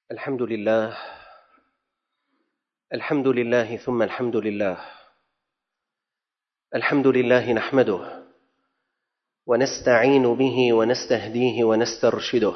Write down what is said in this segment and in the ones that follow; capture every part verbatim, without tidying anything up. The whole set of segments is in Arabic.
الحمد لله الحمد لله ثم الحمد لله الحمد لله نحمده ونستعين به ونستهديه ونسترشده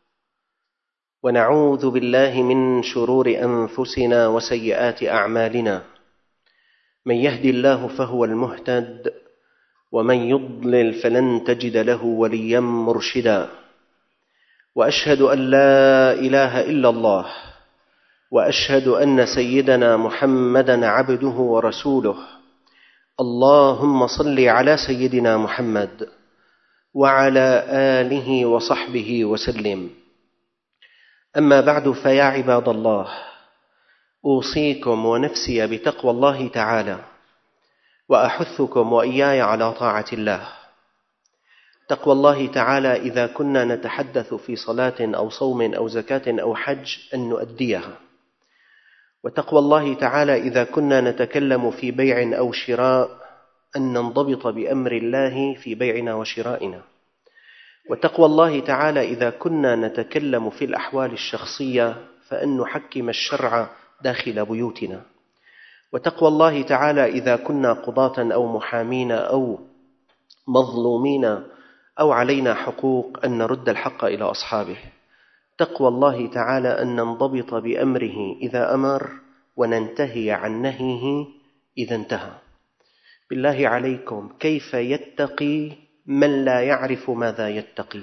ونعوذ بالله من شرور أنفسنا وسيئات أعمالنا. من يهد الله فهو المهتد ومن يضلل فلن تجد له وليا مرشدا. وأشهد أن لا إله إلا الله وأشهد أن سيدنا محمدًا عبده ورسوله. اللهم صل على سيدنا محمد وعلى آله وصحبه وسلم. أما بعد، فيا عباد الله، أوصيكم ونفسي بتقوى الله تعالى، وأحثكم وإياي على طاعة الله. تقوى الله تعالى إذا كنا نتحدث في صلاة أو صوم أو زكاة أو حج أن نؤديها، وتقوى الله تعالى إذا كنا نتكلم في بيع أو شراء أن ننضبط بأمر الله في بيعنا وشرائنا. وتقوى الله تعالى إذا كنا نتكلم في الأحوال الشخصية فأن نحكم الشرع داخل بيوتنا. وتقوى الله تعالى إذا كنا قضاة أو محامين أو مظلومين أو علينا حقوق أن نرد الحق إلى أصحابه. تقوى الله تعالى أن ننضبط بأمره إذا أمر وننتهي عن نهيه إذا انتهى. بالله عليكم، كيف يتقي من لا يعرف ماذا يتقي؟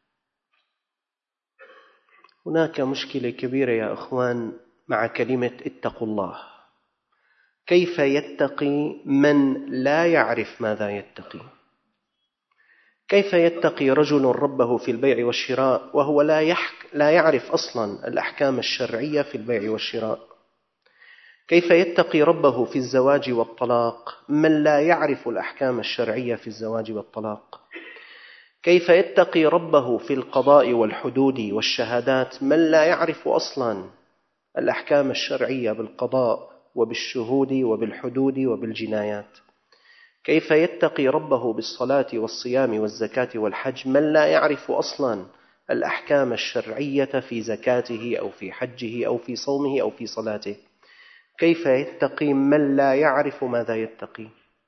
هناك مشكلة كبيرة يا أخوان مع كلمة اتقوا الله. كيف يتقي من لا يعرف ماذا يتقي؟ كيف يتقي رجل ربه في البيع والشراء وهو لا, يحك لا يعرف أصلا الأحكام الشرعية في البيع والشراء؟ كيف يتقي ربه في الزواج والطلاق من لا يعرف الأحكام الشرعية في الزواج والطلاق؟ كيف يتقي ربه في القضاء والحدود والشهادات من لا يعرف أصلا الأحكام الشرعية بالقضاء وبالشهود وبالحدود وبالجنايات؟ كيف يتقي ربه بالصلاة والصيام والزكاة والحج من لا يعرف أصلا الأحكام الشرعية في زكاته أو في حجه أو في صومه أو في صلاته؟ كيف يتقي من لا يعرف ماذا يتقي؟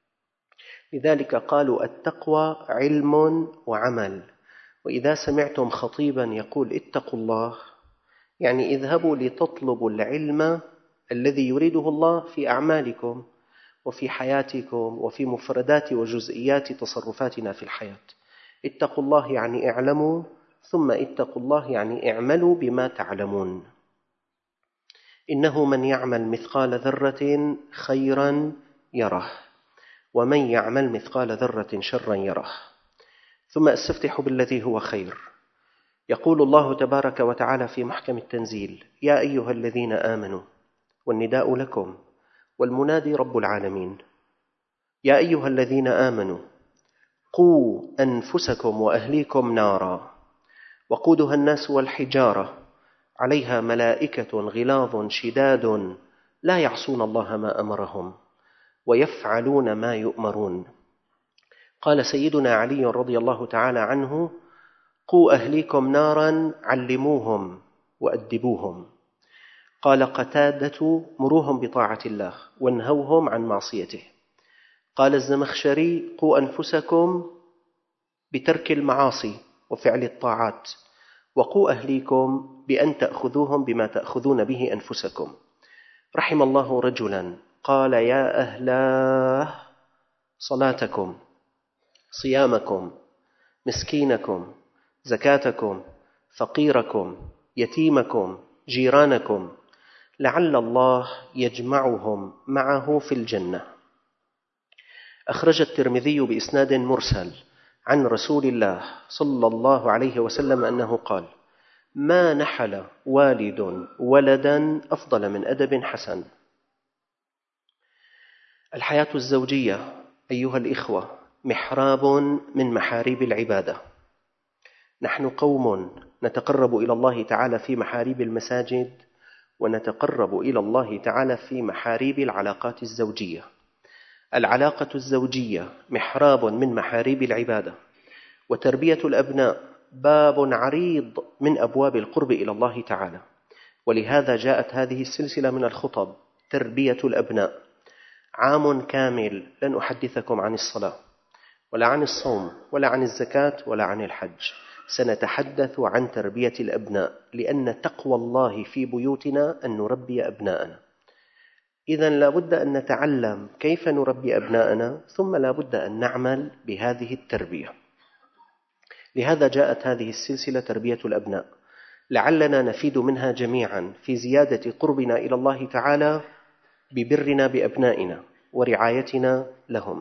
لذلك قالوا التقوى علم وعمل. وإذا سمعتم خطيبا يقول اتقوا الله، يعني اذهبوا لتطلبوا العلم الذي يريده الله في أعمالكم وفي حياتكم وفي مفردات وجزئيات تصرفاتنا في الحياة. اتقوا الله يعني اعلموا، ثم اتقوا الله يعني اعملوا بما تعلمون. إنه من يعمل مثقال ذرة خيرا يره، ومن يعمل مثقال ذرة شرا يره. ثم استفتحوا بالذي هو خير. يقول الله تبارك وتعالى في محكم التنزيل: يا أيها الذين آمنوا، والنداء لكم، والمنادي رب العالمين. يا أيها الذين آمنوا قوا أنفسكم وأهليكم نارا وقودها الناس والحجارة عليها ملائكة غلاظ شداد لا يعصون الله ما أمرهم ويفعلون ما يؤمرون. قال سيدنا علي رضي الله تعالى عنه: قوا أهليكم نارا علموهم وأدبوهم. قال قتادة: مروهم بطاعة الله وانهوهم عن معصيته. قال الزمخشري: قوا أنفسكم بترك المعاصي وفعل الطاعات، وقوا أهليكم بأن تأخذوهم بما تأخذون به أنفسكم. رحم الله رجلا قال: يا أهلاه صلاتكم، صيامكم، مسكينكم، زكاتكم، فقيركم، يتيمكم، جيرانكم، لعل الله يجمعهم معه في الجنة. أخرج الترمذي بإسناد مرسل عن رسول الله صلى الله عليه وسلم أنه قال: ما نحل والد ولدا أفضل من أدب حسن. الحياة الزوجية أيها الإخوة محراب من محاريب العبادة. نحن قوم نتقرب إلى الله تعالى في محاريب المساجد، ونتقرب إلى الله تعالى في محاريب العلاقات الزوجية. العلاقة الزوجية محراب من محاريب العبادة، وتربية الأبناء باب عريض من أبواب القرب إلى الله تعالى. ولهذا جاءت هذه السلسلة من الخطب تربية الأبناء. عام كامل لن أحدثكم عن الصلاة ولا عن الصوم ولا عن الزكاة ولا عن الحج، سنتحدث عن تربية الأبناء، لأن تقوى الله في بيوتنا أن نربي أبناءنا. إذن لا بد أن نتعلم كيف نربي أبناءنا، ثم لا بد أن نعمل بهذه التربية. لهذا جاءت هذه السلسلة تربية الأبناء، لعلنا نفيد منها جميعا في زيادة قربنا إلى الله تعالى ببرنا بأبنائنا ورعايتنا لهم.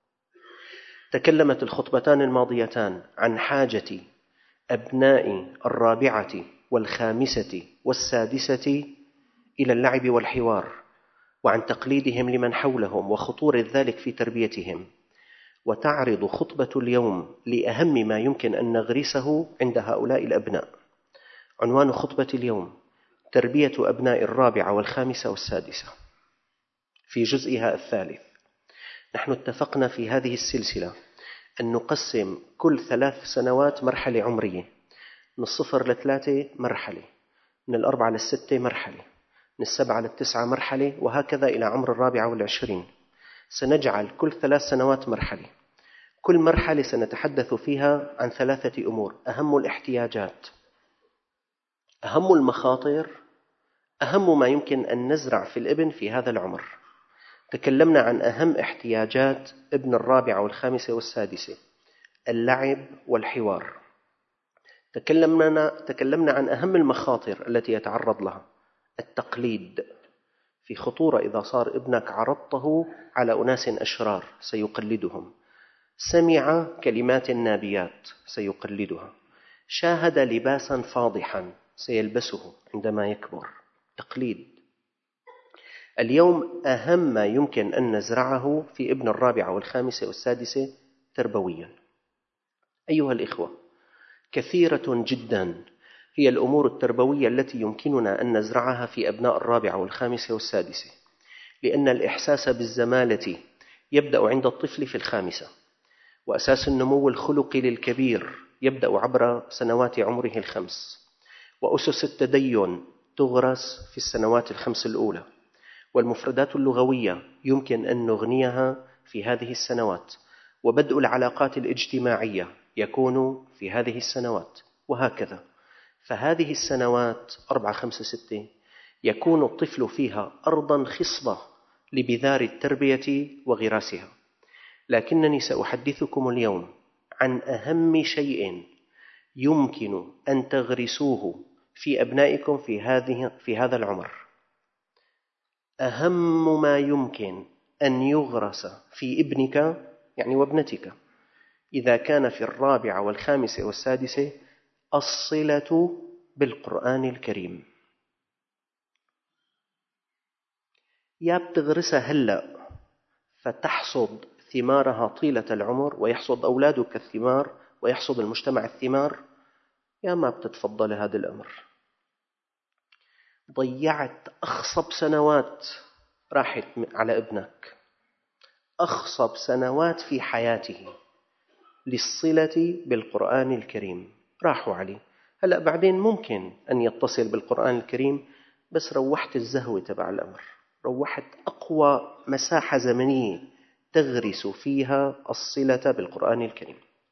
تكلمت الخطبتان الماضيتان عن حاجة أبناء الرابعة والخامسة والسادسة إلى اللعب والحوار، وعن تقليدهم لمن حولهم وخطورة ذلك في تربيتهم. وتعرض خطبة اليوم لأهم ما يمكن أن نغرسه عند هؤلاء الأبناء. عنوان خطبة اليوم: تربية أبناء الرابعة والخامسة والسادسة. في جزئها الثالث نحن اتفقنا في هذه السلسلة أن نقسم كل ثلاث سنوات مرحلة عمرية، من الصفر لثلاثة مرحلة، من الأربعة للستة مرحلة، من السبعة للتسعة مرحلة، وهكذا إلى عمر الرابعة والعشرين. سنجعل كل ثلاث سنوات مرحلة، كل مرحلة سنتحدث فيها عن ثلاثة أمور: أهم الاحتياجات، أهم المخاطر، أهم ما يمكن أن نزرع في الابن في هذا العمر. تكلمنا عن أهم احتياجات ابن الرابعة والخامسة والسادسة: اللعب والحوار. تكلمنا, تكلمنا عن أهم المخاطر التي يتعرض لها: التقليد، في خطورة إذا صار ابنك عرضته على أناس أشرار سيقلدهم، سمع كلمات نابيات سيقلدها، شاهد لباسا فاضحا سيلبسه عندما يكبر، تقليد. اليوم أهم ما يمكن أن نزرعه في ابن الرابعة والخامسة والسادسة تربويا. أيها الإخوة، كثيرة جدا هي الأمور التربوية التي يمكننا أن نزرعها في أبناء الرابعة والخامسة والسادسة، لأن الإحساس بالزمالة يبدأ عند الطفل في الخامسة، وأساس النمو الخلقي للكبير يبدأ عبر سنوات عمره الخمس، وأسس التدين تغرس في السنوات الخمس الأولى، والمفردات اللغوية يمكن أن نغنيها في هذه السنوات، وبدء العلاقات الاجتماعية يكون في هذه السنوات، وهكذا. فهذه السنوات أربعة خمسة ستة يكون الطفل فيها أرضا خصبة لبذار التربية وغراسها. لكنني سأحدثكم اليوم عن أهم شيء يمكن أن تغرسوه في أبنائكم في هذه في هذا العمر. أهم ما يمكن أن يغرس في ابنك يعني وابنتك إذا كان في الرابعة والخامسة والسادسة الصلة بالقرآن الكريم. يا بتغرسها هلأ فتحصد ثمارها طيلة العمر، ويحصد أولادك الثمار ويحصد المجتمع الثمار، يا ما بتتفضل هذا الأمر. ضيعت أخصب سنوات راحت على ابنك، أخصب سنوات في حياته للصلة بالقرآن الكريم راحوا عليه. هلأ بعدين ممكن أن يتصل بالقرآن الكريم، بس روحت الزهوة تبع الأمر، روحت أقوى مساحة زمنية تغرس فيها الصلة بالقرآن الكريم.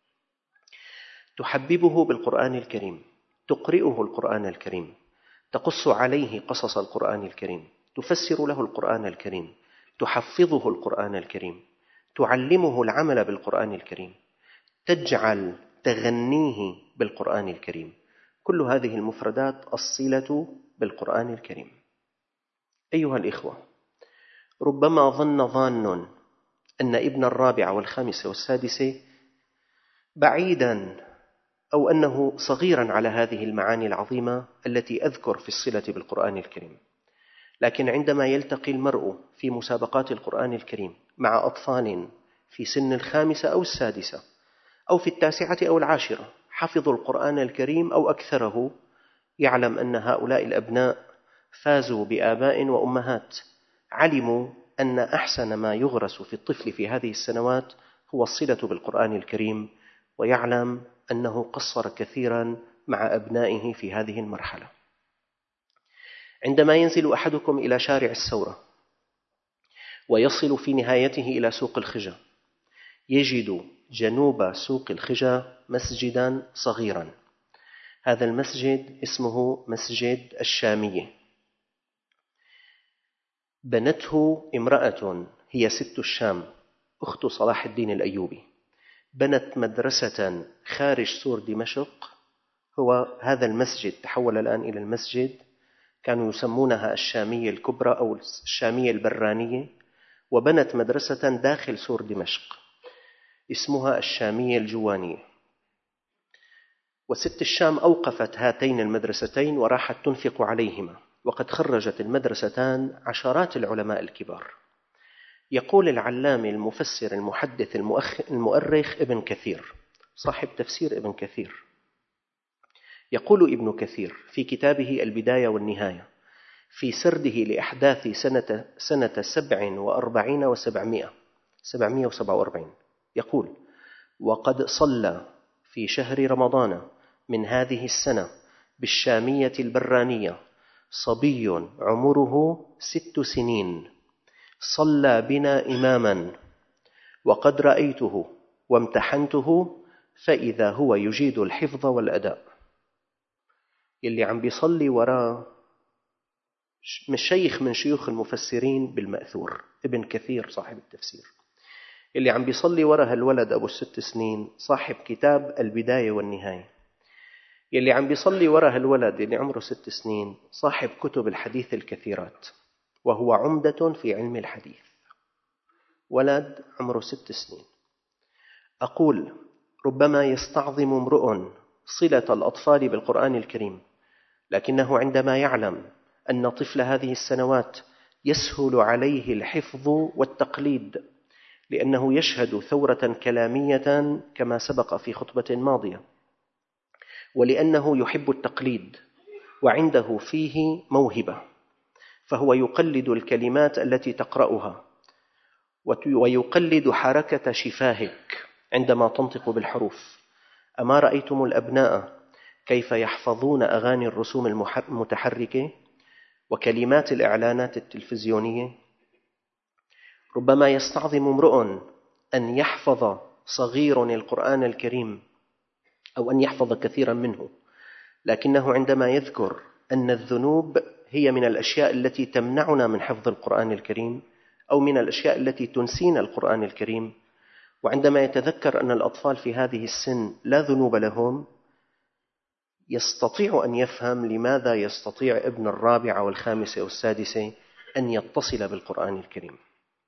تحببه بالقرآن الكريم، تقرئه القرآن الكريم، تقص عليه قصص القرآن الكريم، تفسر له القرآن الكريم، تحفظه القرآن الكريم، تعلمه العمل بالقرآن الكريم، تجعل تغنيه بالقرآن الكريم. كل هذه المفردات الصلة بالقرآن الكريم. أيها الإخوة، ربما ظن ظان أن ابن الرابعة والخامسة والسادسة بعيدا أو أنه صغيرا على هذه المعاني العظيمة التي أذكر في الصلة بالقرآن الكريم، لكن عندما يلتقي المرء في مسابقات القرآن الكريم مع أطفال في سن الخامسة أو السادسة أو في التاسعة أو العاشرة حفظوا القرآن الكريم أو أكثره، يعلم أن هؤلاء الأبناء فازوا بآباء وأمهات علموا أن أحسن ما يغرس في الطفل في هذه السنوات هو الصلة بالقرآن الكريم، ويعلم أنه قصر كثيرا مع أبنائه في هذه المرحلة. عندما ينزل أحدكم إلى شارع الثورة ويصل في نهايته إلى سوق الخجة يجد جنوب سوق الخجة مسجدا صغيرا. هذا المسجد اسمه مسجد الشامية، بنته امرأة هي ست الشام أخت صلاح الدين الأيوبي، بنت مدرسة خارج سور دمشق. هو هذا المسجد تحول الآن إلى المسجد، كانوا يسمونها الشامية الكبرى أو الشامية البرانية، وبنت مدرسة داخل سور دمشق اسمها الشامية الجوانية. وست الشام أوقفت هاتين المدرستين وراحت تنفق عليهما، وقد خرجت المدرستان عشرات العلماء الكبار. يقول العلامة المفسر المحدث المؤرخ ابن كثير صاحب تفسير ابن كثير، يقول ابن كثير في كتابه البداية والنهاية في سرده لأحداث سنة, سنة سبع وأربعين وسبعمائة سبعمائة وسبعة وأربعين، يقول: وقد صلى في شهر رمضان من هذه السنة بالشامية البرانية صبي عمره ست سنين، صلى بنا إماما، وقد رأيته وامتحنته فإذا هو يجيد الحفظ والأداء. يلي عم بيصلي وراء مش شيخ من شيوخ المفسرين بالمأثور، ابن كثير صاحب التفسير، اللي عم بيصلي وراء هالولد أبو الست سنين صاحب كتاب البداية والنهاية، يلي عم بيصلي وراء هالولد اللي عمره ست سنين صاحب كتب الحديث الكثيرات، وهو عمدة في علم الحديث، ولد عمره ست سنين. أقول: ربما يستعظم امرؤ صلة الأطفال بالقرآن الكريم، لكنه عندما يعلم أن طفل هذه السنوات يسهل عليه الحفظ والتقليد، لأنه يشهد ثورة كلامية كما سبق في خطبة ماضية، ولأنه يحب التقليد وعنده فيه موهبة، فهو يقلد الكلمات التي تقرأها ويقلد حركة شفاهك عندما تنطق بالحروف. أما رأيتم الأبناء كيف يحفظون أغاني الرسوم المتحركة وكلمات الإعلانات التلفزيونية؟ ربما يستعظم امرؤ أن يحفظ صغير القرآن الكريم أو أن يحفظ كثيرا منه، لكنه عندما يذكر أن الذنوب هي من الأشياء التي تمنعنا من حفظ القرآن الكريم أو من الأشياء التي تنسينا القرآن الكريم، وعندما يتذكر أن الأطفال في هذه السن لا ذنوب لهم، يستطيع أن يفهم لماذا يستطيع ابن الرابعة والخامسة والسادسة أن يتصل بالقرآن الكريم.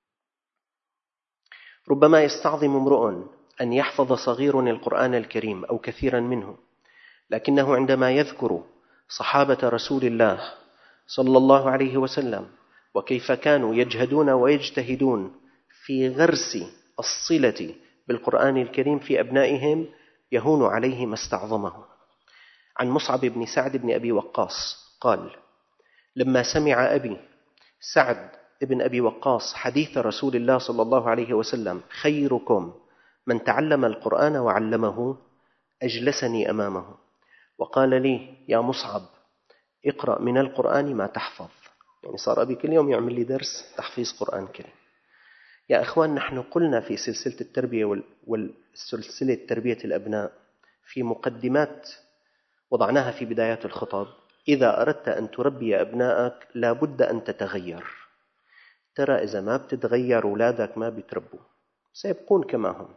ربما يستعظم امرؤ أن يحفظ صغير القرآن الكريم أو كثيرا منه، لكنه عندما يذكر صحابة رسول الله صلى الله عليه وسلم وكيف كانوا يجهدون ويجتهدون في غرس الصلة بالقرآن الكريم في أبنائهم، يهون عليه ما استعظمه. عن مصعب بن سعد بن أبي وقاص قال: لما سمع أبي سعد بن أبي وقاص حديث رسول الله صلى الله عليه وسلم: خيركم من تعلم القرآن وعلمه، أجلسني أمامه وقال لي: يا مصعب، اقرأ من القرآن ما تحفظ. يعني صار أبي كل يوم يعمل لي درس تحفيظ قرآن كريم. يا أخوان، نحن قلنا في سلسلة التربية والسلسلة تربية الأبناء في مقدمات وضعناها في بدايات الخطب: إذا أردت أن تربي أبنائك لابد أن تتغير. ترى إذا ما بتتغير أولادك ما بيتربوا، سيبقون كما هم.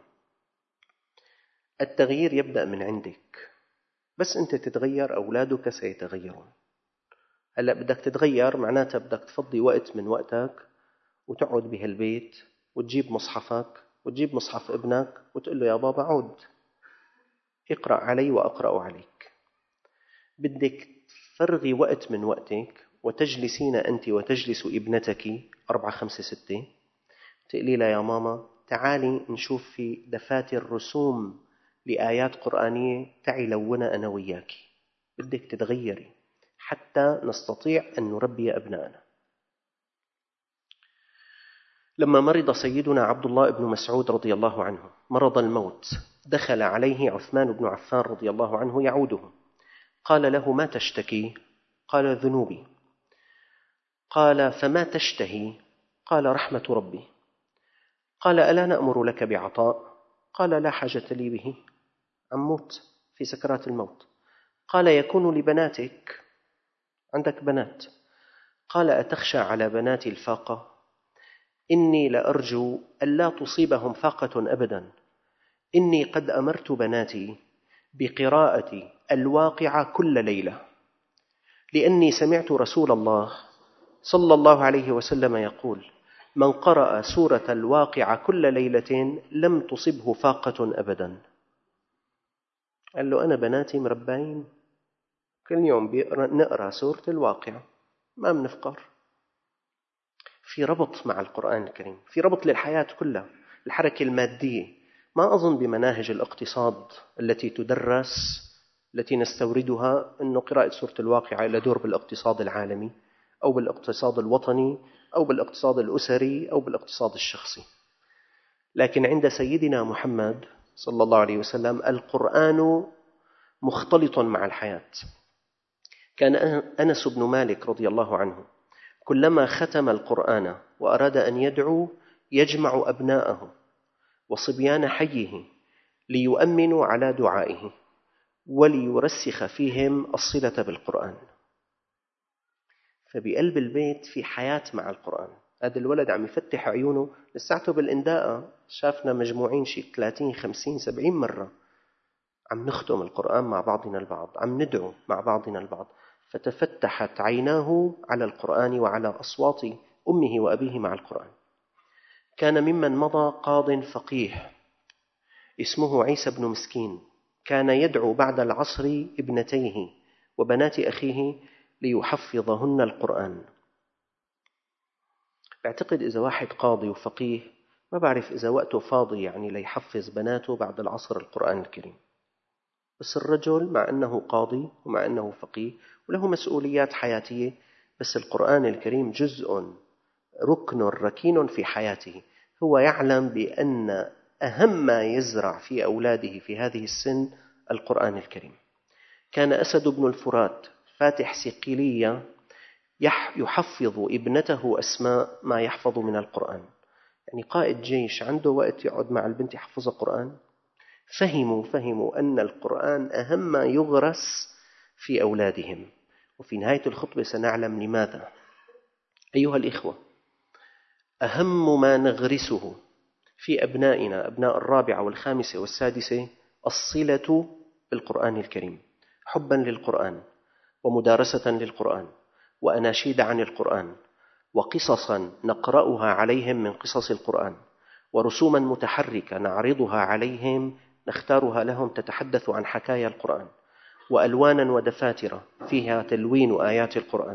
التغيير يبدأ من عندك، بس أنت تتغير أولادك سيتغيرون. هلأ بدك تتغير معناتها بدك تفضي وقت من وقتك وتقعد بهالبيت وتجيب مصحفك وتجيب مصحف ابنك وتقول له: يا بابا عود اقرأ علي وأقرأ عليك. بدك تفرغي وقت من وقتك وتجلسين أنت وتجلس ابنتك أربعة خمسة ستة، تقولي لها: يا ماما تعالي نشوف في دفاتر رسوم لآيات قرآنية، تعي لونا أنا وياك. بدك تتغيري حتى نستطيع أن نربي أبنائنا. لما مرض سيدنا عبد الله بن مسعود رضي الله عنه مرض الموت، دخل عليه عثمان بن عفان رضي الله عنه يعوده، قال له: ما تشتكي؟ قال: ذنوبي. قال: فما تشتهي؟ قال: رحمة ربي. قال: ألا نأمر لك بعطاء؟ قال: لا حاجة لي به، أموت في سكرات الموت. قال: يكون لبناتك، عندك بنات. قال: أتخشى على بناتي الفاقة؟ إني لأرجو ألا تصيبهم فاقة أبدا. إني قد أمرت بناتي بقراءة الواقعة كل ليلة، لأني سمعت رسول الله صلى الله عليه وسلم يقول: من قرأ سورة الواقعة كل ليلة لم تصبه فاقة أبدا. قال له: أنا بناتي مربعين كل يوم نقرأ سورة الواقعة، ما بنفقر. في ربط مع القرآن الكريم، في ربط للحياة كلها. الحركة المادية ما أظن بمناهج الاقتصاد التي تدرس التي نستوردها أن قراءة سورة الواقعة لا دور بالاقتصاد العالمي أو بالاقتصاد الوطني أو بالاقتصاد الأسري أو بالاقتصاد الشخصي. لكن عند سيدنا محمد صلى الله عليه وسلم القرآن مختلط مع الحياة. كان أنس بن مالك رضي الله عنه كلما ختم القرآن وأراد أن يدعو يجمع أبناءه وصبيان حيه ليؤمنوا على دعائه وليرسخ فيهم الصلة بالقرآن. فبقلب البيت في حياة مع القرآن. هذا الولد عم يفتح عيونه لساعته بالإنداءة، شافنا مجموعين شيء ثلاثين خمسين سبعين مرة عم نختم القرآن مع بعضنا البعض، عم ندعو مع بعضنا البعض، فتفتحت عيناه على القرآن وعلى أصوات أمه وأبيه مع القرآن. كان ممن مضى قاض فقيه اسمه عيسى بن مسكين، كان يدعو بعد العصر ابنتيه وبنات أخيه ليحفظهن القرآن. بعتقد إذا واحد قاضي وفقيه ما بعرف إذا وقته فاضي يعني ليحفظ بناته بعد العصر القرآن الكريم. بس الرجل مع أنه قاضي ومع أنه فقيه وله مسؤوليات حياتية، بس القرآن الكريم جزء ركن ركين في حياته. هو يعلم بأن أهم ما يزرع في أولاده في هذه السن القرآن الكريم. كان أسد بن الفرات فاتح سقيلية يحفظ ابنته أسماء ما يحفظ من القرآن. يعني قائد جيش عنده وقت يقعد مع البنت يحفظ القرآن. فهموا فهموا أن القرآن أهم ما يغرس في أولادهم. وفي نهاية الخطبة سنعلم لماذا. أيها الإخوة، أهم ما نغرسه في أبنائنا أبناء الرابعة والخامسة والسادسة الصلة بالقرآن الكريم، حبا للقرآن ومدارسة للقرآن وأناشيد عن القرآن وقصصا نقرأها عليهم من قصص القرآن ورسوما متحركة نعرضها عليهم نختارها لهم تتحدث عن حكايا القرآن، وألوانا ودفاتر فيها تلوين آيات القرآن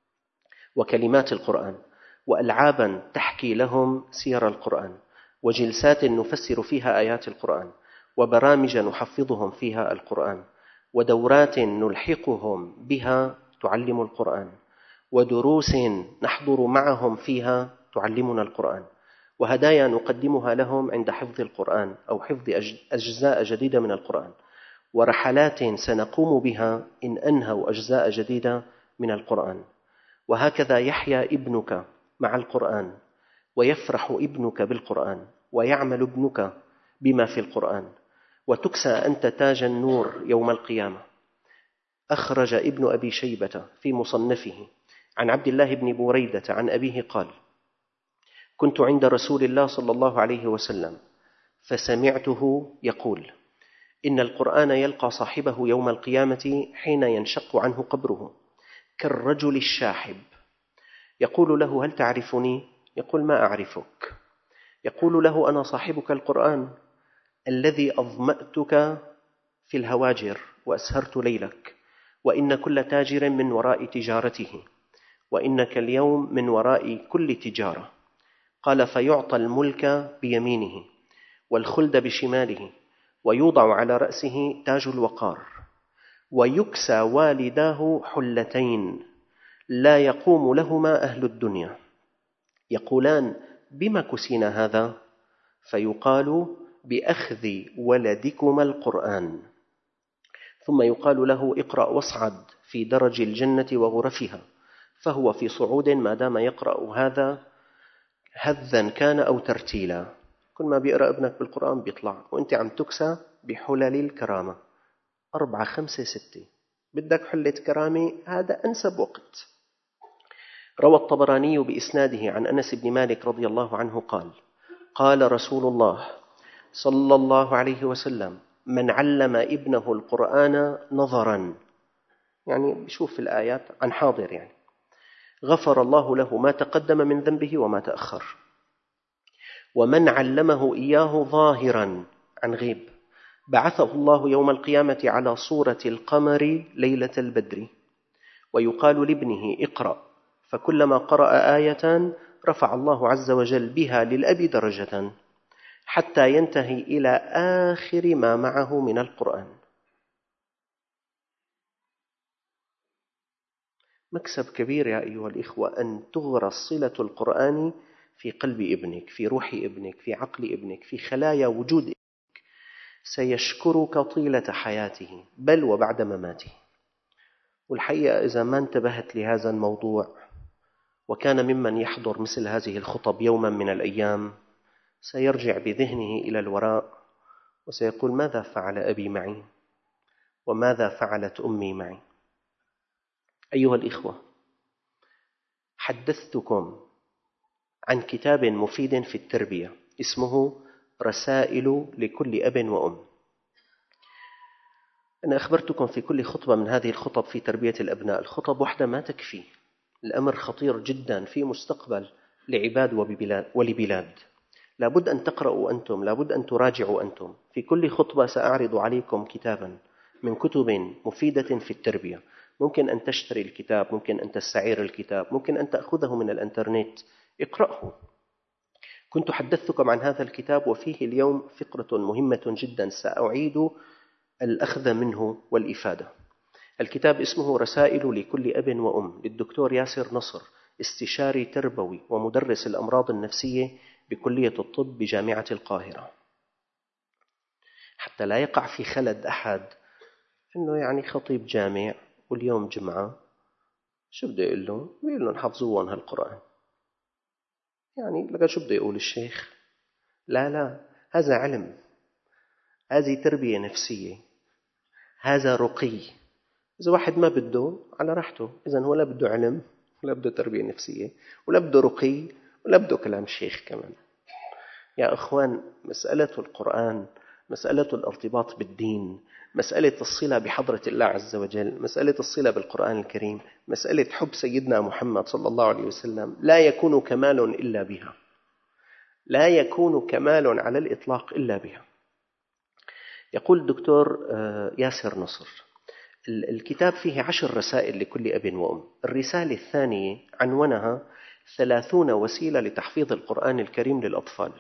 وكلمات القرآن، وألعابا تحكي لهم سير القرآن، وجلسات نفسر فيها آيات القرآن، وبرامج نحفظهم فيها القرآن، ودورات نلحقهم بها تعلم القرآن، ودروس نحضر معهم فيها تعلمنا القرآن، وهدايا نقدمها لهم عند حفظ القرآن أو حفظ أجزاء جديدة من القرآن، ورحلات سنقوم بها إن أنهوا أجزاء جديدة من القرآن. وهكذا يحيا ابنك مع القرآن ويفرح ابنك بالقرآن ويعمل ابنك بما في القرآن، وتكسى أنت تاج النور يوم القيامة. أخرج ابن أبي شيبة في مصنفه عن عبد الله بن بريدة عن أبيه قال: كنت عند رسول الله صلى الله عليه وسلم فسمعته يقول: إن القرآن يلقى صاحبه يوم القيامة حين ينشق عنه قبره كالرجل الشاحب، يقول له: هل تعرفني؟ يقول: ما أعرفك. يقول له: أنا صاحبك القرآن الذي أظمأتك في الهواجر وأسهرت ليلك، وإن كل تاجر من وراء تجارته، وإنك اليوم من وراء كل تجارة. قال: فيعطى الملك بيمينه والخلد بشماله، ويوضع على رأسه تاج الوقار، ويكسى والداه حلتين لا يقوم لهما أهل الدنيا، يقولان: بما كسينا هذا؟ فيقال: بأخذ ولدكما القرآن. ثم يقال له: اقرأ واصعد في درج الجنة وغرفها، فهو في صعود ما دام يقرأ هذا هذا كان أو ترتيلا. كل ما بيقرأ ابنك بالقرآن بيطلع، وانت عم تكسى بحلل الكرامة. أربعة خمسة ستة بدك حلة كرامة، هذا أنسب وقت. روى الطبراني بإسناده عن أنس بن مالك رضي الله عنه قال: قال رسول الله صلى الله عليه وسلم: من علم ابنه القرآن نظرا، يعني بشوف الآيات عن حاضر، يعني غفر الله له ما تقدم من ذنبه وما تأخر. ومن علمه إياه ظاهرا عن غيب بعثه الله يوم القيامة على صورة القمر ليلة البدر، ويقال لابنه اقرأ، فكلما قرأ آية رفع الله عز وجل بها للأب درجة حتى ينتهي إلى آخر ما معه من القرآن. مكسب كبير يا أيها الإخوة أن تغرس صلة القرآن في قلب ابنك، في روح ابنك، في عقل ابنك، في خلايا وجود ابنك. سيشكرك طيلة حياته بل وبعد مماته. والحقيقة إذا ما انتبهت لهذا الموضوع وكان ممن يحضر مثل هذه الخطب يوما من الأيام، سيرجع بذهنه إلى الوراء وسيقول: ماذا فعل أبي معي؟ وماذا فعلت أمي معي؟ أيها الإخوة، حدثتكم عن كتاب مفيد في التربية اسمه رسائل لكل أب وأم. أنا أخبرتكم في كل خطبة من هذه الخطب في تربية الأبناء، الخطب واحدة ما تكفي، الأمر خطير جدا في مستقبل لعباد ولبلاد. لابد أن تقرأوا أنتم، لابد أن تراجعوا أنتم. في كل خطبة سأعرض عليكم كتابا من كتب مفيدة في التربية. ممكن أن تشتري الكتاب، ممكن أن تستعير الكتاب، ممكن أن تأخذه من الإنترنت، اقرأه. كنت حدثتكم عن هذا الكتاب وفيه اليوم فقرة مهمة جدا سأعيد الأخذ منه والإفادة. الكتاب اسمه رسائل لكل أب وأم للدكتور ياسر نصر، استشاري تربوي ومدرس الأمراض النفسية بكلية الطب بجامعة القاهرة. حتى لا يقع في خلد أحد إنه يعني خطيب جامع واليوم جمعة، شو بده يقول له؟ بيقول لهم حفظوهم هالقرآن. يعني لقد شو بده يقول الشيخ؟ لا لا، هذا علم، هذه تربية نفسية، هذا رقي. إذا واحد ما بده على راحته، إذن هو لا بده علم ولا بده تربية نفسية ولا بده رقي ولا بده كلام شيخ كمان. يا أخوان، مسألة القرآن، مسألة الارتباط بالدين، مسألة الصلة بحضرة الله عز وجل، مسألة الصلة بالقرآن الكريم، مسألة حب سيدنا محمد صلى الله عليه وسلم، لا يكون كمال إلا بها، لا يكون كمال على الإطلاق إلا بها. يقول الدكتور ياسر نصر: الكتاب فيه عشر رسائل لكل أب وأم. الرسالة الثانية عنونها ثلاثون وسيلة لتحفيظ القرآن الكريم للأطفال،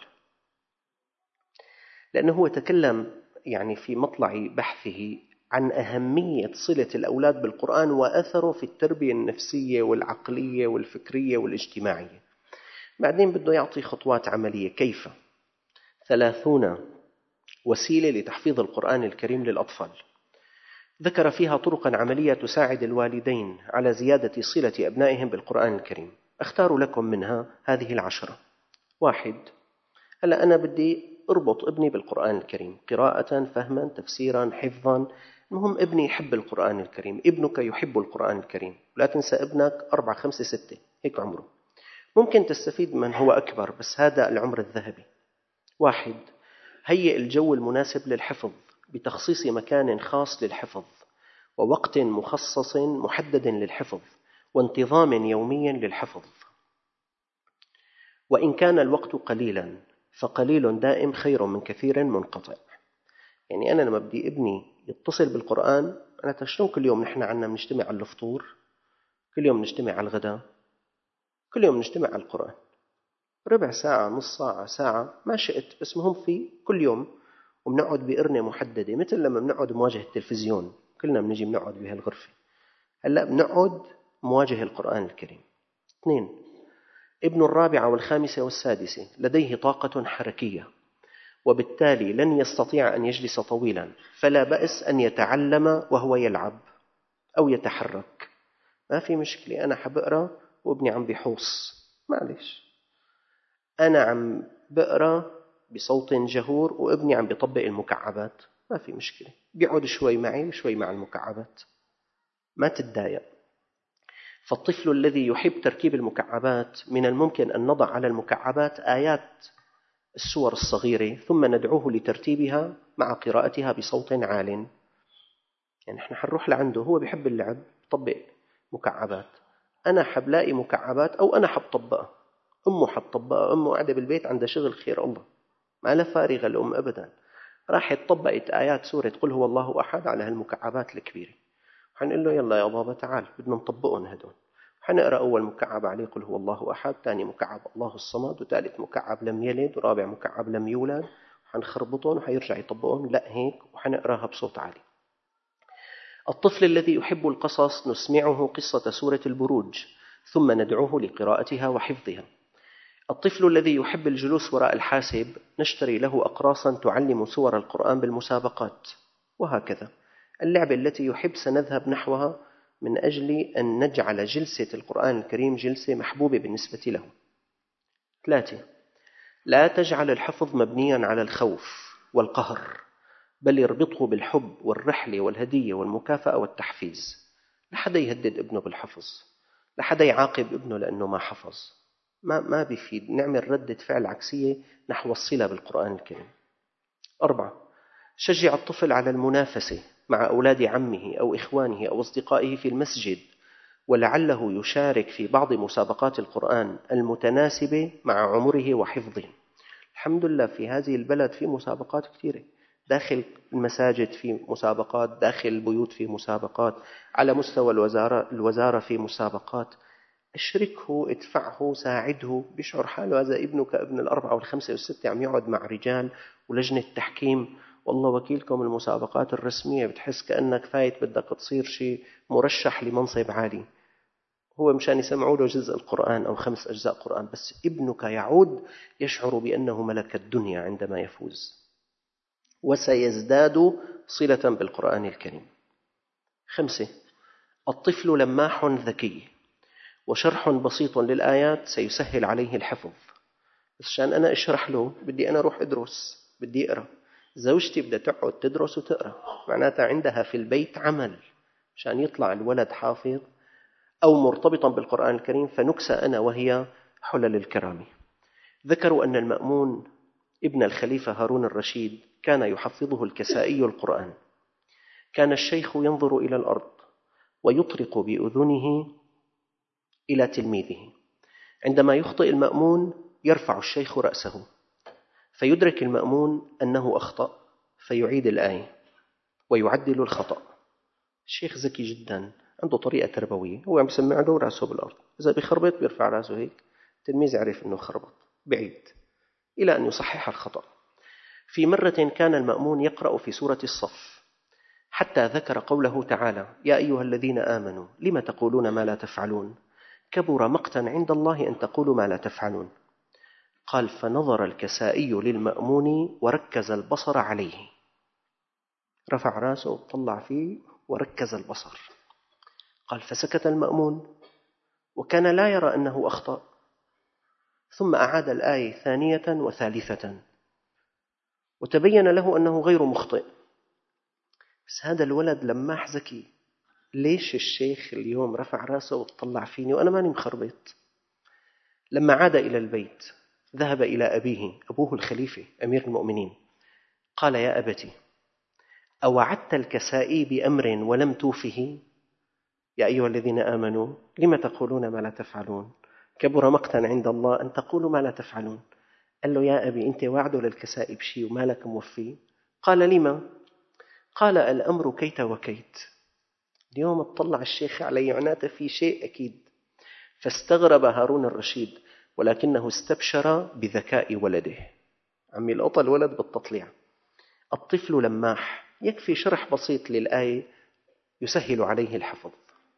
لأنه هو تكلم يعني في مطلع بحثه عن أهمية صلة الأولاد بالقرآن وأثره في التربية النفسية والعقلية والفكرية والاجتماعية. بعدين بده يعطي خطوات عملية كيف. ثلاثون وسيلة لتحفيظ القرآن الكريم للأطفال، ذكر فيها طرقا عملية تساعد الوالدين على زيادة صلة أبنائهم بالقرآن الكريم. أختار لكم منها هذه العشرة. واحد: هلأ أنا بدي أربط ابني بالقرآن الكريم، قراءة، فهما، تفسيرا، حفظا. المهم ابني يحب القرآن الكريم. ابنك يحب القرآن الكريم، لا تنسى ابنك أربعة خمسة ستة هيك عمره. ممكن تستفيد من هو أكبر، بس هذا العمر الذهبي. واحد: هيئ الجو المناسب للحفظ بتخصيص مكان خاص للحفظ ووقت مخصص محدد للحفظ وانتظام يومي للحفظ. وإن كان الوقت قليلا فقليل دائم خير من كثير منقطع. يعني أنا لما بدي ابني يتصل بالقرآن، أنا تشلون كل يوم نحن عنا بنجتمع على الفطور، كل يوم نجتمع على الغداء، كل يوم نجتمع على القرآن، ربع ساعة، نص ساعة، ساعة، ما شئت، بس مهم في كل يوم. وبنقعد بقرنة محددة، مثل لما بنقعد مواجهة التلفزيون، كلنا بنجي بنقعد بهالغرفة. هلأ بنقعد مواجهة القرآن الكريم. اثنين: ابن الرابعة والخامسة والسادسة لديه طاقة حركية، وبالتالي لن يستطيع أن يجلس طويلا، فلا بأس أن يتعلم وهو يلعب أو يتحرك. ما في مشكلة، أنا حبقرأ وابني عم بيحوص، معلش. أنا عم بقرأ بصوت جهور وابني عم بيطبق المكعبات، ما في مشكلة، بيقعد شوي معي وشوي مع المكعبات، ما تتضايق. فالطفل الذي يحب تركيب المكعبات من الممكن أن نضع على المكعبات آيات السور الصغيرة ثم ندعوه لترتيبها مع قراءتها بصوت عال. يعني احنا حنروح لعنده، هو بيحب اللعب، طبق مكعبات، أنا حبلاقي مكعبات أو أنا حبطبقها، أمه حبطبقها، أمه قاعدة بالبيت عندها شغل خير الله، ما لا فارغة الأم أبدا، راحت طبقت آيات سورة قل هو الله أحد على هالمكعبات الكبيرة. حنقول له يلا يا بابا تعال بدنا نطبقهم هدول. حنقرأ أول مكعب عليه قل هو الله أحد، ثاني مكعب الله الصمد، وثالث مكعب لم يلد، ورابع مكعب لم يولد، حنخربطهم وحيرجع يطبقهم لا هيك، وحنقراها بصوت عالي. الطفل الذي يحب القصص نسمعه قصة سورة البروج ثم ندعوه لقراءتها وحفظها. الطفل الذي يحب الجلوس وراء الحاسب نشتري له أقراصا تعلم سور القرآن بالمسابقات، وهكذا. اللعبة التي يحب سنذهب نحوها من أجل أن نجعل جلسة القرآن الكريم جلسة محبوبة بالنسبة له. ثلاثة، لا تجعل الحفظ مبنيا على الخوف والقهر، بل يربطه بالحب والرحلة والهدية والمكافأة والتحفيز. لحدا يهدد ابنه بالحفظ، لحدا يعاقب ابنه لأنه ما حفظ، ما ما بيفيد، نعمل ردة فعل عكسية نحو الصلة بالقرآن الكريم. أربعة، شجع الطفل على المنافسة مع أولاد عمه أو إخوانه أو أصدقائه في المسجد، ولعله يشارك في بعض مسابقات القرآن المتناسبة مع عمره وحفظه. الحمد لله في هذه البلد في مسابقات كثيرة، داخل المساجد في مسابقات، داخل البيوت في مسابقات، على مستوى الوزارة, الوزارة في مسابقات. اشركه، ادفعه، ساعده، بيشعر حاله هذا ابنك ابن الأربعة والخمسة والستة عم يقعد مع رجال ولجنة تحكيم، والله وكيلكم المسابقات الرسمية، بتحس كأنك فايت بدك تصير شيء مرشح لمنصب عالي. هو مشان يسمعوا له جزء القرآن أو خمس أجزاء قرآن، بس ابنك يعود يشعر بأنه ملك الدنيا عندما يفوز، وسيزداد صلة بالقرآن الكريم. خمسة، الطفل لماح ذكي، وشرح بسيط للآيات سيسهل عليه الحفظ. بس عشان أنا أشرح له بدي أنا أروح أدرس، بدي أقرأ. زوجتي بدها تقعد تدرس وتقرأ، معناتها عندها في البيت عمل عشان يطلع الولد حافظ أو مرتبطا بالقرآن الكريم، فنكسى أنا وهي حلل الكرامة. ذكروا أن المأمون ابن الخليفة هارون الرشيد كان يحفظه الكسائي القرآن. كان الشيخ ينظر إلى الأرض ويطرق بأذنه إلى تلميذه، عندما يخطئ المأمون يرفع الشيخ رأسه، فيدرك المأمون أنه أخطأ فيعيد الآية ويعدل الخطأ. الشيخ ذكي جدا، عنده طريقة تربوية، هو عم يسمع له رأسه بالأرض، إذا بيخربط بيرفع رأسه هيك، التلميذ يعرف أنه خربط، بعيد إلى أن يصحح الخطأ. في مرة كان المأمون يقرأ في سورة الصف حتى ذكر قوله تعالى يا أيها الذين آمنوا لم تقولون ما لا تفعلون كبر مقتا عند الله أن تقولوا ما لا تفعلون. قال فنظر الكسائي للمأمون وركز البصر عليه، رفع رأسه وطلع فيه وركز البصر. قال فسكت المأمون وكان لا يرى أنه أخطأ، ثم أعاد الآية ثانية وثالثة وتبين له أنه غير مخطئ. بس هذا الولد لماح ذكي، ليش الشيخ اليوم رفع رأسه وطلع فيني وأنا ماني مخربط؟ لما عاد إلى البيت ذهب إلى أبيه، أبوه الخليفة أمير المؤمنين، قال يا أبتي أوعدت الكسائي بأمر ولم توفه؟ يا أيها الذين آمنوا لم تقولون ما لا تفعلون كبر مقتا عند الله أن تقولوا ما لا تفعلون. قال له يا أبي أنت وعده للكسائي بشيء وما لك موفيه؟ قال لما؟ قال الأمر كيت وكيت. اليوم اطلع الشيخ علي عناته في شيء أكيد. فاستغرب هارون الرشيد ولكنه استبشر بذكاء ولده، عم يلقط الولد بالتطليع. الطفل لماح، يكفي شرح بسيط للآية يسهل عليه الحفظ.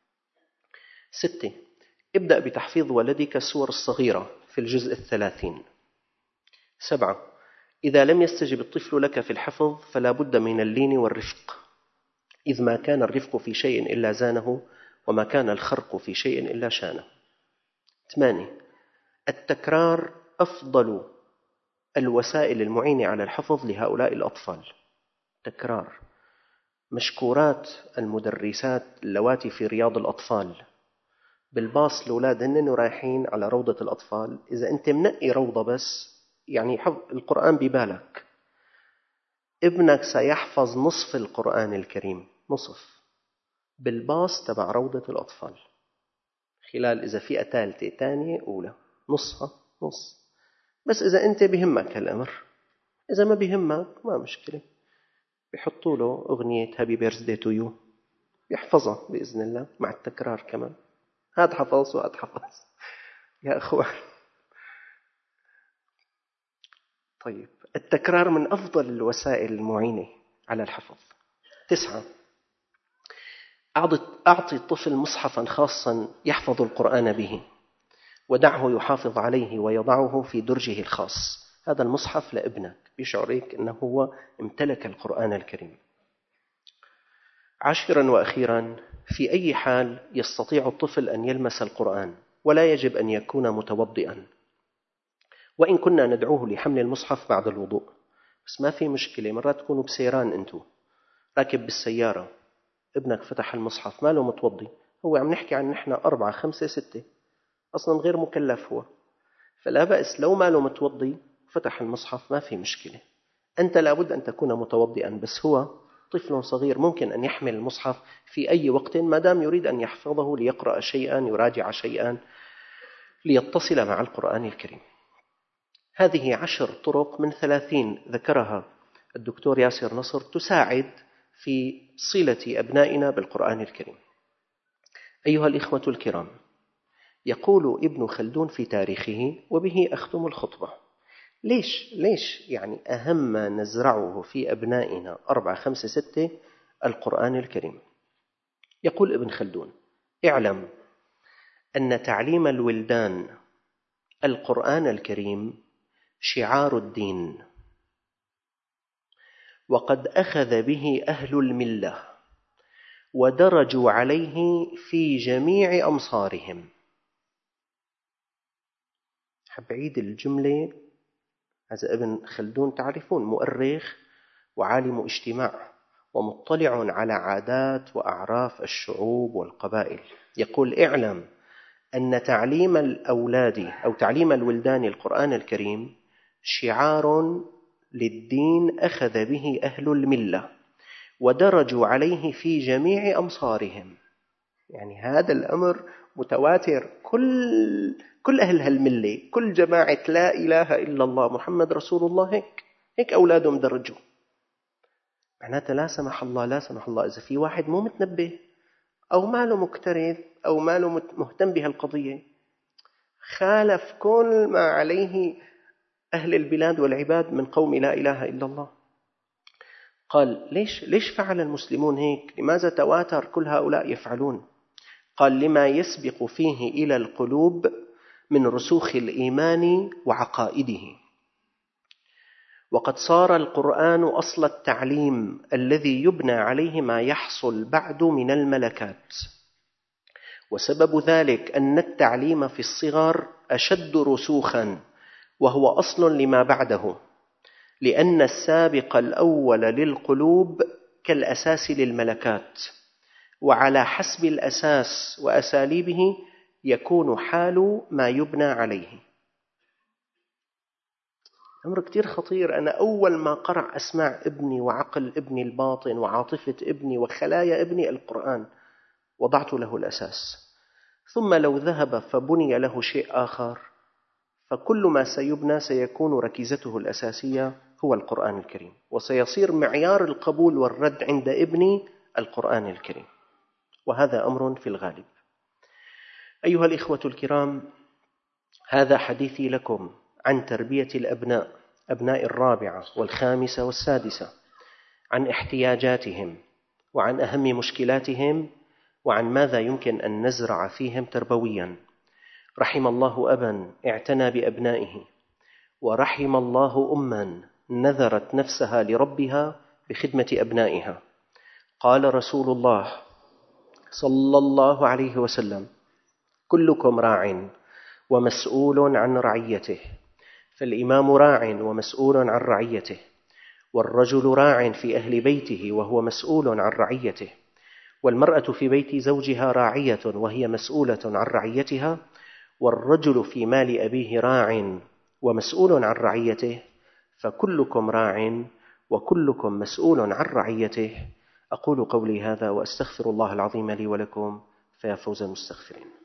ستة، ابدأ بتحفيظ ولدك السور الصغيرة في الجزء الثلاثين. سبعة، إذا لم يستجب الطفل لك في الحفظ فلا بد من اللين والرفق، إذ ما كان الرفق في شيء إلا زانه وما كان الخرق في شيء إلا شانه. ثمانية، التكرار أفضل الوسائل المعينة على الحفظ لهؤلاء الأطفال. تكرار. مشكورات المدرسات اللواتي في رياض الأطفال بالباص الأولاد هن رايحين على روضة الأطفال، إذا أنت منقي روضة بس يعني حفظ القرآن ببالك، ابنك سيحفظ نصف القرآن الكريم، نصف بالباص تبع روضة الأطفال، خلال إذا فئة ثالثة ثانية أولى نصها نص. بس إذا أنت بهمك هالأمر، إذا ما بهمك ما مشكلة، بيحطوا له أغنية هابي بيرثدي تو يو يحفظها بإذن الله مع التكرار كمان. هذا حفظ وهذا حفظ يا أخوان. طيب، التكرار من أفضل الوسائل المعينة على الحفظ. تسعة، أعطي الطفل مصحفا خاصا يحفظ القرآن به، ودعه يحافظ عليه ويضعه في درجه الخاص. هذا المصحف لابنك بيشعرك أنه هو امتلك القرآن الكريم. عاشرا وأخيرا، في أي حال يستطيع الطفل أن يلمس القرآن، ولا يجب أن يكون متوضئا، وإن كنا ندعوه لحمل المصحف بعد الوضوء. بس ما في مشكلة، مرات تكونوا بسيران أنتوا راكب بالسيارة، ابنك فتح المصحف ما له متوضي، هو عم نحكي عن نحن أربعة خمسة ستة، أصلا غير مكلف هو، فلا بأس لو ما له متوضي فتح المصحف ما في مشكلة. أنت لابد أن تكون متوضئا، بس هو طفل صغير ممكن أن يحمل المصحف في أي وقت ما دام يريد أن يحفظه ليقرأ شيئا يراجع شيئا ليتصل مع القرآن الكريم. هذه عشر طرق من ثلاثين ذكرها الدكتور ياسر نصر تساعد في صلة أبنائنا بالقرآن الكريم. أيها الإخوة الكرام، يقول ابن خلدون في تاريخه، وبه أختم الخطبة، ليش ليش يعني أهم ما نزرعه في أبنائنا أربعة خمسة ستة القرآن الكريم. يقول ابن خلدون: اعلم أن تعليم الولدان القرآن الكريم شعار الدين، وقد أخذ به أهل الملة ودرجوا عليه في جميع أمصارهم. حب عيد الجملة، هذا ابن خلدون تعرفون مؤرخ وعالم اجتماع ومطلع على عادات وأعراف الشعوب والقبائل. يقول: اعلم أن تعليم الأولاد أو تعليم الولدان القرآن الكريم شعار للدين أخذ به أهل الملة ودرجوا عليه في جميع أمصارهم. يعني هذا الأمر متواتر، كل كل أهل هالملة، كل جماعة لا إله إلا الله محمد رسول الله هيك هيك أولادهم درجوا. معناتها لا سمح الله لا سمح الله إذا في واحد مو متنبه أو ماله مكترث أو ماله مهتم بهالقضية، خالف كل ما عليه أهل البلاد والعباد من قوم لا إله إلا الله. قال: ليش ليش فعل المسلمون هيك؟ لماذا تواتر كل هؤلاء يفعلون؟ قال: لما يسبق فيه إلى القلوب من رسوخ الإيمان وعقائده، وقد صار القرآن أصل التعليم الذي يبنى عليه ما يحصل بعد من الملكات. وسبب ذلك أن التعليم في الصغر أشد رسوخا، وهو أصل لما بعده، لأن السابق الأول للقلوب كالأساس للملكات، وعلى حسب الأساس وأساليبه يكون حال ما يبنى عليه. أمر كتير خطير. أنا أول ما قرأ أسماع ابني وعقل ابني الباطن وعاطفة ابني وخلايا ابني القرآن، وضعت له الأساس. ثم لو ذهب فبني له شيء آخر، فكل ما سيبنى سيكون ركيزته الأساسية هو القرآن الكريم، وسيصير معيار القبول والرد عند ابني القرآن الكريم، وهذا أمر في الغالب. أيها الإخوة الكرام، هذا حديثي لكم عن تربية الأبناء، أبناء الرابعة والخامسة والسادسة، عن احتياجاتهم وعن أهم مشكلاتهم وعن ماذا يمكن أن نزرع فيهم تربويا. رحم الله أبا اعتنى بأبنائه، ورحم الله أما نذرت نفسها لربها بخدمة أبنائها. قال رسول الله صلى الله عليه وسلم: كلكم راع ومسؤول عن رعيته. فالإمام راع ومسؤول عن رعيته، والرجل راع في أهل بيته وهو مسؤول عن رعيته، والمرأة في بيت زوجها راعية وهي مسؤولة عن رعيتها، والرجل في مال أبيه راع ومسؤول عن رعيته، فكلكم راع وكلكم مسؤول عن رعيته. أقول قولي هذا وأستغفر الله العظيم لي ولكم، فيا فوز المستغفرين.